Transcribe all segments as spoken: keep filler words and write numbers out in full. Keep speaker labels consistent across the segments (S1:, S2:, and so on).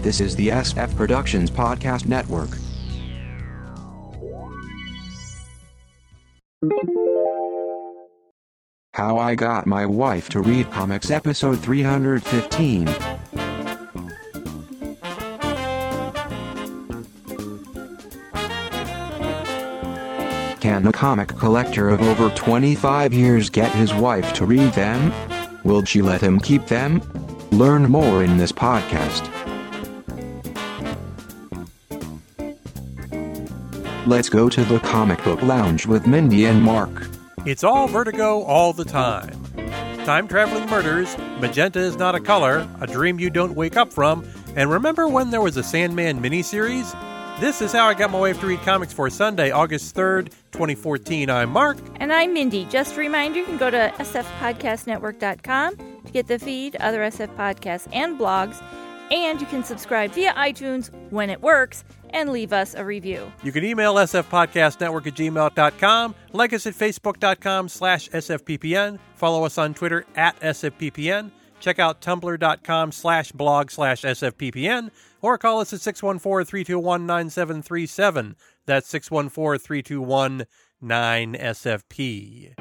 S1: This is the S F Productions Podcast Network. How I Got My Wife to Read Comics, episode three hundred fifteen. Can a comic collector of over twenty-five years get his wife to read them? Will she let him keep them? Learn more in this podcast. Let's go to the comic book lounge with Mindy and Mark.
S2: It's all Vertigo all the time. Time-traveling murders, magenta is not a color, a dream you don't wake up from, and remember when there was a Sandman miniseries? This is How I Got My Wife to Read Comics for Sunday, August third, twenty fourteen. I'm Mark.
S3: And I'm Mindy. Just a reminder, you can go to s f podcast network dot com to get the feed, other S F podcasts, and blogs. And you can subscribe via iTunes when it works and leave us a review.
S2: You can email sfpodcastnetwork at gmail dot com, like us at facebook.com slash sfppn, follow us on Twitter at sfppn, check out tumblr.com slash blog slash sfppn, or call us at six one four, three two one, nine seven three seven. That's six one four, three two one, nine S F P.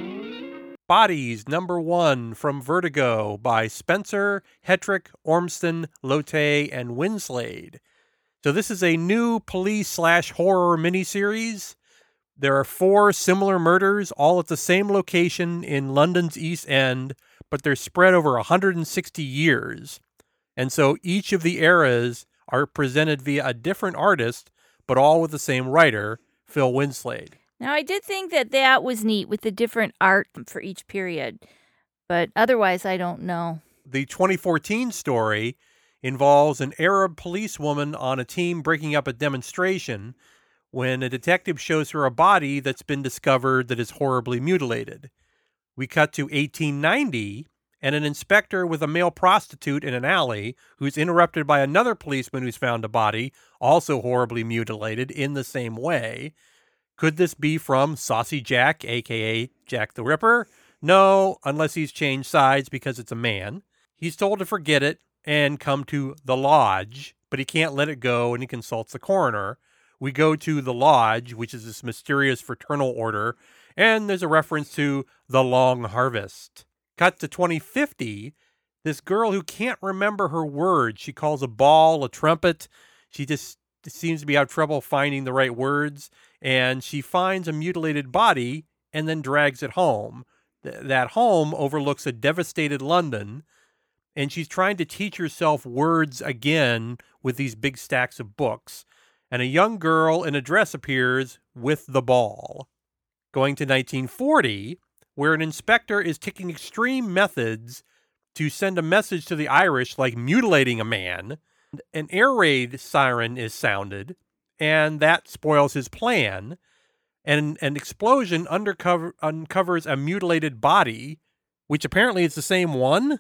S2: Bodies, number one, from Vertigo by Spencer, Hetrick, Ormston, Lotte, and Winslade. So this is a new police slash horror miniseries. There are four similar murders, all at the same location in London's East End, but they're spread over one hundred sixty years. And so each of the eras are presented via a different artist, but all with the same writer, Phil Winslade.
S3: Now, I did think that that was neat with the different art for each period, but otherwise I don't know.
S2: The twenty fourteen story involves an Arab policewoman on a team breaking up a demonstration when a detective shows her a body that's been discovered that is horribly mutilated. We cut to eighteen ninety, and an inspector with a male prostitute in an alley who's interrupted by another policeman who's found a body, also horribly mutilated, in the same way. Could this be from Saucy Jack, a k a. Jack the Ripper? No, unless he's changed sides because it's a man. He's told to forget it and come to the lodge, but he can't let it go, and he consults the coroner. We go to the lodge, which is this mysterious fraternal order, and there's a reference to the Long Harvest. Cut to twenty fifty, this girl who can't remember her words. She calls a ball a trumpet. She just seems to be having trouble finding the right words, and she finds a mutilated body and then drags it home. Th- that home overlooks a devastated London, and she's trying to teach herself words again with these big stacks of books. And a young girl in a dress appears with the ball. Going to nineteen forty, where an inspector is taking extreme methods to send a message to the Irish, like mutilating a man. An air raid siren is sounded, and that spoils his plan. And an explosion undercover, uncovers a mutilated body, which apparently is the same one.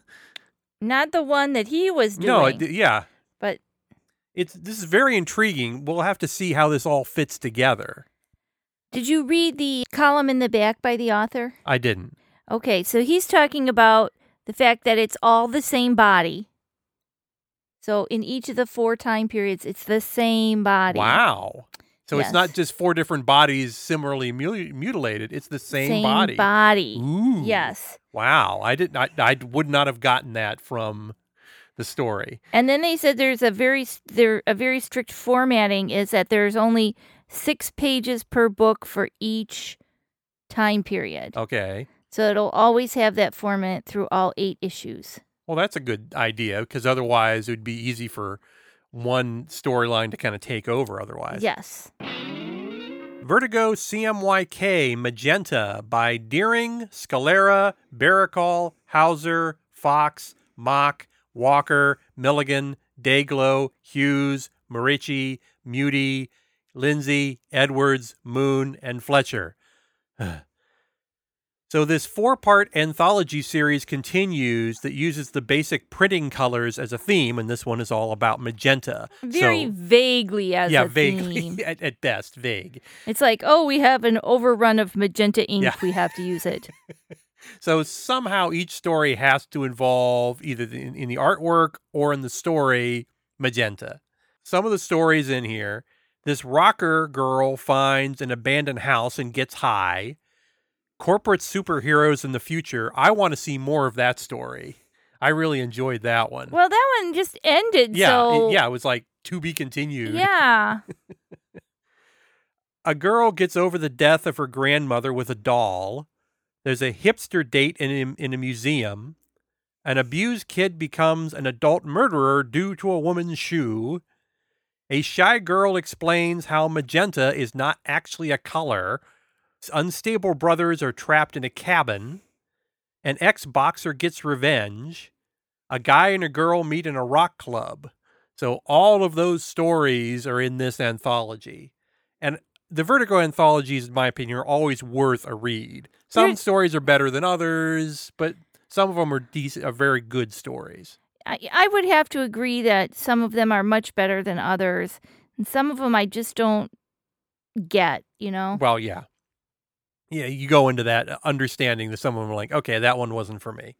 S3: Not the one that he was doing.
S2: No, it, yeah.
S3: But
S2: it's this is very intriguing. We'll have to see how this all fits together.
S3: Did you read the column in the back by the author?
S2: I didn't.
S3: Okay, so he's talking about the fact that it's all the same body. So in each of the four time periods, it's the same body.
S2: Wow. So
S3: Yes.
S2: it's not just four different bodies similarly mu- mutilated. It's the same,
S3: Same
S2: body.
S3: body.
S2: Ooh.
S3: Yes.
S2: Wow. I didn't. I, I would not have gotten that from the story.
S3: And then they said there's a very there a very strict formatting is that there's only six pages per book for each time period.
S2: Okay.
S3: So it'll always have that format through all eight issues.
S2: Well, that's a good idea, because otherwise it would be easy for one storyline to kind of take over otherwise.
S3: Yes.
S2: Vertigo C M Y K Magenta by Deering, Scalera, Baracol, Hauser, Fox, Mock, Walker, Milligan, Dayglow, Hughes, Marici, Muti, Lindsay, Edwards, Moon, and Fletcher. So this four-part anthology series continues that uses the basic printing colors as a theme, and this one is all about magenta.
S3: Very
S2: so,
S3: vaguely as
S2: yeah,
S3: a
S2: vaguely,
S3: theme.
S2: at, at best, vague.
S3: It's like, oh, we have an overrun of magenta ink.
S2: Yeah.
S3: We have to use it.
S2: So somehow each story has to involve either in, in the artwork or in the story magenta. Some of the stories in here, this rocker girl finds an abandoned house and gets high. Corporate superheroes in the future. I want to see more of that story. I really enjoyed that one.
S3: Well, that one just ended,
S2: yeah,
S3: so...
S2: It, yeah, it was like, to be continued.
S3: Yeah.
S2: A girl gets over the death of her grandmother with a doll. There's a hipster date in a, in a museum. An abused kid becomes an adult murderer due to a woman's shoe. A shy girl explains how magenta is not actually a color. Unstable brothers are trapped in a cabin. An ex-boxer gets revenge. A guy and a girl meet in a rock club. So all of those stories are in this anthology. And the Vertigo anthologies, in my opinion, are always worth a read. Some
S3: You're...
S2: stories are better than others, but some of them are decent, are very good stories.
S3: I, I would have to agree that some of them are much better than others. And some of them I just don't get, you know?
S2: Well, yeah. Yeah, you go into that understanding that some of them are like, okay, that one wasn't for me.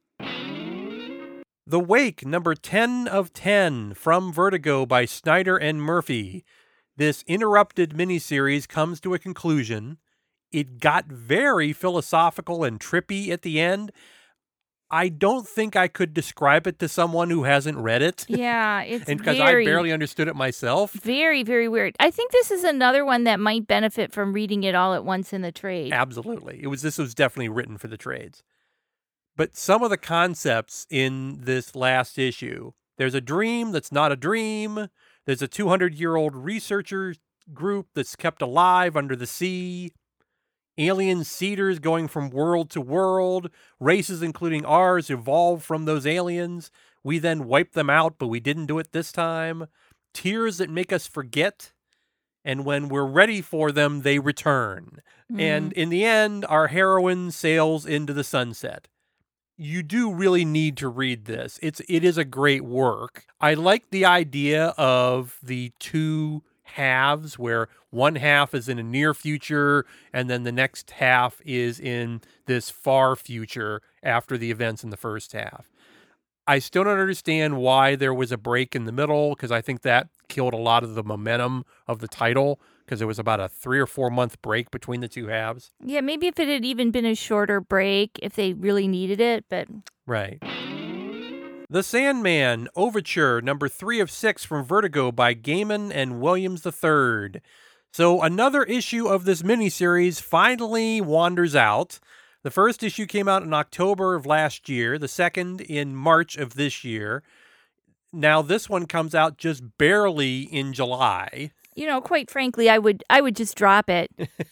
S2: The Wake, number ten of ten, from Vertigo by Snyder and Murphy. This interrupted miniseries comes to a conclusion. It got very philosophical and trippy at the end. I don't think I could describe it to someone who hasn't read it.
S3: Yeah, it's
S2: and because
S3: very,
S2: I barely understood it myself.
S3: Very, very weird. I think this is another one that might benefit from reading it all at once in the trade.
S2: Absolutely. It was this was definitely written for the trades. But some of the concepts in this last issue, there's a dream that's not a dream. There's a two hundred year old researcher group that's kept alive under the sea. Alien seeders going from world to world. Races, including ours, evolve from those aliens. We then wipe them out, but we didn't do it this time. Tears that make us forget. And when we're ready for them, they return. Mm. And in the end, our heroine sails into the sunset. You do really need to read this. It's it is a great work. I like the idea of the two halves where one half is in a near future and then the next half is in this far future after the events in the first half. I still don't understand why there was a break in the middle, because I think that killed a lot of the momentum of the title, because there was about a three or four month break between the two halves.
S3: Yeah, maybe if it had even been a shorter break, if they really needed it, but...
S2: Right. The Sandman Overture, number three of six from Vertigo by Gaiman and Williams the third. So another issue of this miniseries finally wanders out. The first issue came out in October of last year, the second in March of this year. Now this one comes out just barely in July.
S3: You know, quite frankly, I would I would just drop it.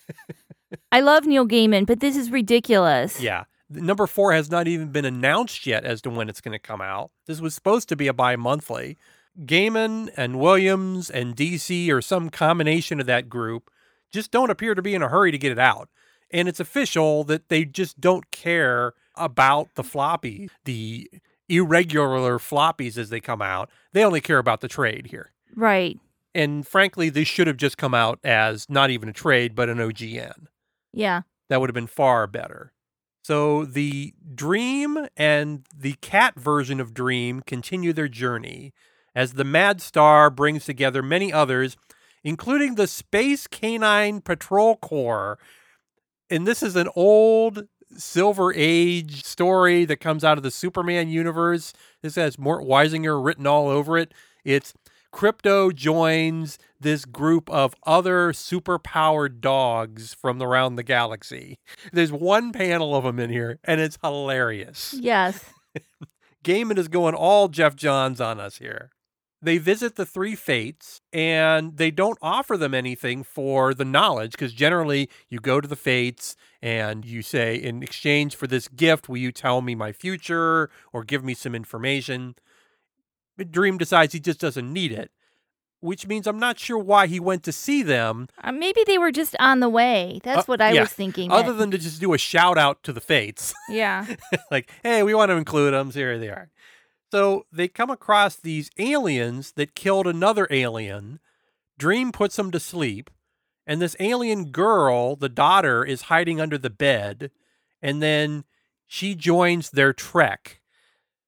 S3: I love Neil Gaiman, but this is ridiculous.
S2: Yeah. Number four has not even been announced yet as to when it's going to come out. This was supposed to be a bi-monthly. Gaiman and Williams and D C, or some combination of that group, just don't appear to be in a hurry to get it out. And it's official that they just don't care about the floppy, the irregular floppies as they come out. They only care about the trade here.
S3: Right.
S2: And frankly, this should have just come out as not even a trade, but an O G N.
S3: Yeah.
S2: That would have been far better. So the Dream and the Cat version of Dream continue their journey as the Mad Star brings together many others, including the Space Canine Patrol Corps. And this is an old Silver Age story that comes out of the Superman universe. This has Mort Weisinger written all over it. It's Crypto joins this group of other super-powered dogs from around the galaxy. There's one panel of them in here, and it's hilarious.
S3: Yes.
S2: Gaiman is going all Jeff Johns on us here. They visit the three fates, and they don't offer them anything for the knowledge, because generally you go to the fates and you say, in exchange for this gift, will you tell me my future or give me some information? Dream decides he just doesn't need it, which means I'm not sure why he went to see them.
S3: Uh, maybe they were just on the way. That's uh, what I
S2: yeah.
S3: was thinking.
S2: Other
S3: that...
S2: than to just do a shout out to the fates.
S3: Yeah.
S2: Like, hey, we want to include them. So here they are. So they come across these aliens that killed another alien. Dream puts them to sleep. And this alien girl, the daughter, is hiding under the bed. And then she joins their trek.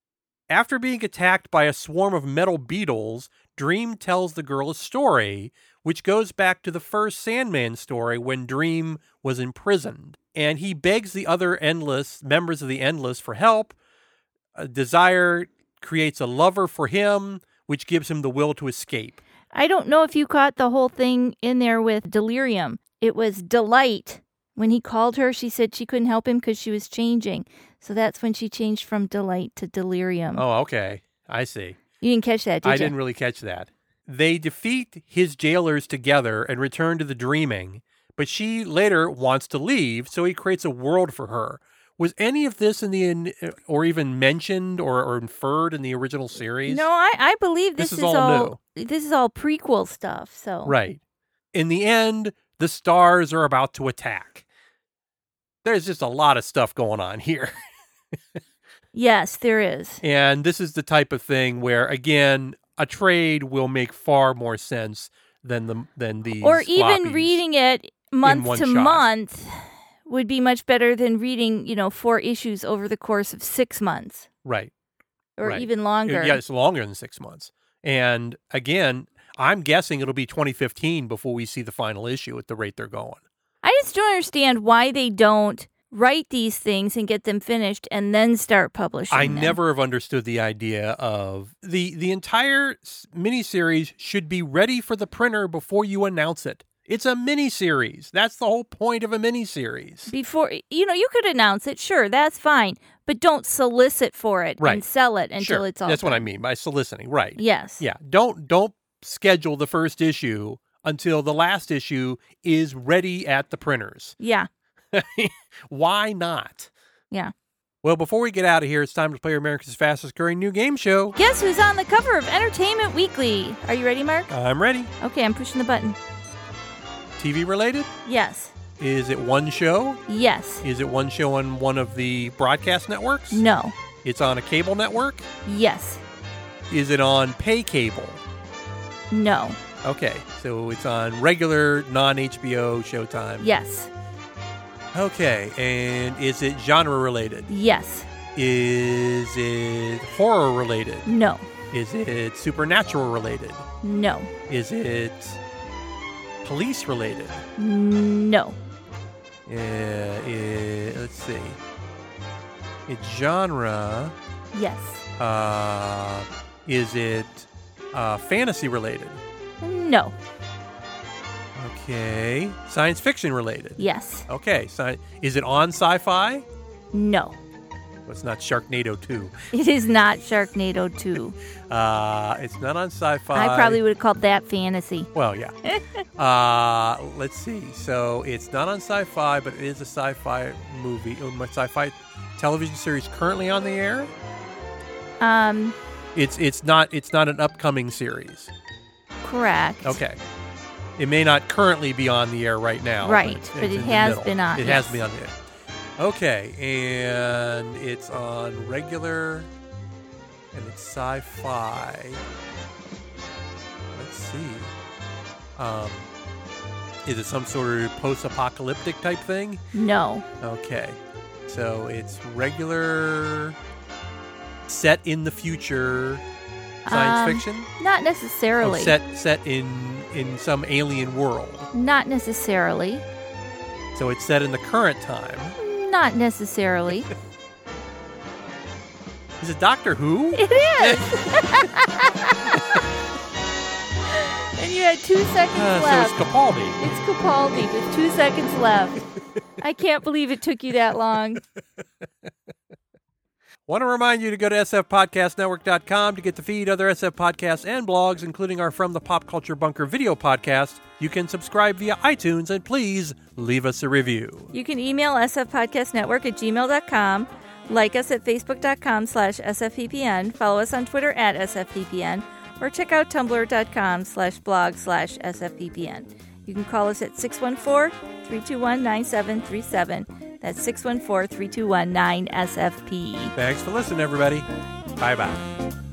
S2: After being attacked by a swarm of metal beetles, Dream tells the girl a story, which goes back to the first Sandman story when Dream was imprisoned. And he begs the other Endless, members of the Endless, for help. Uh, Desire creates a lover for him, which gives him the will to escape.
S3: I don't know if you caught the whole thing in there with Delirium. It was Delight. When he called her, she said she couldn't help him because she was changing. So that's when she changed from Delight to Delirium.
S2: Oh, okay. I see.
S3: You didn't catch that, did
S2: I
S3: you?
S2: didn't really catch that. They defeat his jailers together and return to the Dreaming, but she later wants to leave, so he creates a world for her. Was any of this in the, or even mentioned or, or inferred in the original series?
S3: No, I, I believe this,
S2: This is
S3: is,
S2: all
S3: all this is all prequel stuff. So
S2: Right. In the end, the stars are about to attack. There's just a lot of stuff going on here.
S3: Yes, there is.
S2: And this is the type of thing where, again, a trade will make far more sense than the than these
S3: Or even
S2: floppies.
S3: reading it month
S2: one
S3: to
S2: shot.
S3: month would be much better than reading, you know, four issues over the course of six months
S2: Right.
S3: or
S2: Right.
S3: even longer.
S2: Yeah, it's longer than six months. And again, I'm guessing it'll be twenty fifteen before we see the final issue at the rate they're going.
S3: I just don't understand why they don't write these things and get them finished and then start publishing
S2: I
S3: them.
S2: never have understood the idea of the the entire s- miniseries should be ready for the printer before you announce it. It's a miniseries. That's the whole point of a miniseries.
S3: Before, you know, you could announce it, sure, that's fine, but don't solicit for it
S2: Right.
S3: and sell it until
S2: Sure.
S3: it's all
S2: That's what I
S3: done.
S2: mean by soliciting. Right.
S3: Yes.
S2: Yeah. Don't don't schedule the first issue until the last issue is ready at the printers.
S3: Yeah.
S2: Why not?
S3: Yeah.
S2: Well, before we get out of here, it's time to play America's fastest growing new game show.
S3: Guess who's on the cover of Entertainment Weekly? Are you ready, Mark?
S2: I'm ready.
S3: Okay, I'm pushing the button.
S2: T V related?
S3: Yes.
S2: Is it one show?
S3: Yes.
S2: Is it one show on one of the broadcast networks?
S3: No.
S2: It's on a cable network?
S3: Yes.
S2: Is it on pay cable?
S3: No.
S2: Okay, so it's on regular non-H B O Showtime.
S3: Yes.
S2: Okay, and is it genre related?
S3: Yes.
S2: Is it horror related?
S3: No.
S2: Is it supernatural related?
S3: No.
S2: Is it police related?
S3: No.
S2: Uh, eh, let's see. It's genre.
S3: Yes.
S2: Uh, is it uh, fantasy related?
S3: No.
S2: Okay. Science fiction related?
S3: Yes.
S2: Okay. Sci- is it on sci-fi?
S3: No.
S2: Well, it's not Sharknado two.
S3: It is not Sharknado two.
S2: Uh, it's not on sci-fi.
S3: I probably would have called that fantasy.
S2: Well, yeah. uh, let's see. So it's not on sci-fi, but it is a sci-fi movie, a sci-fi television series currently on the air.
S3: Um,
S2: It's it's not it's not an upcoming series.
S3: correct.
S2: Okay. It may not currently be on the air right now.
S3: Right,
S2: it's-
S3: but
S2: it's
S3: it
S2: in the
S3: has
S2: middle.
S3: been on,
S2: It
S3: yes.
S2: has been on the air. Okay, and it's on regular, and it's sci-fi. Let's see. Um, is it some sort of post-apocalyptic type thing?
S3: No.
S2: Okay, so it's regular, set in the future, science
S3: Um,
S2: fiction.
S3: Not
S2: Oh,
S3: necessarily.
S2: set set in in some alien world.
S3: Not necessarily.
S2: So it's set in the current time.
S3: Not necessarily.
S2: Is it Doctor Who?
S3: It is. And you had two seconds
S2: Uh, so
S3: left.
S2: it's Capaldi.
S3: It's Capaldi with two seconds left. I can't believe it took you that long.
S2: Want to remind you to go to S F podcast network dot com to get the feed, other S F podcasts and blogs, including our From the Pop Culture Bunker video podcast. You can subscribe via iTunes, and please leave us a review.
S3: You can email sfpodcastnetwork at gmail dot com, like us at facebook dot com slash sfppn, follow us on Twitter at sfppn, or check out tumblr dot com slash blog slash sfppn. You can call us at six one four, three two one, nine seven three seven. That's six one four, three two one, nine S F P.
S2: Thanks for listening, everybody. Bye-bye.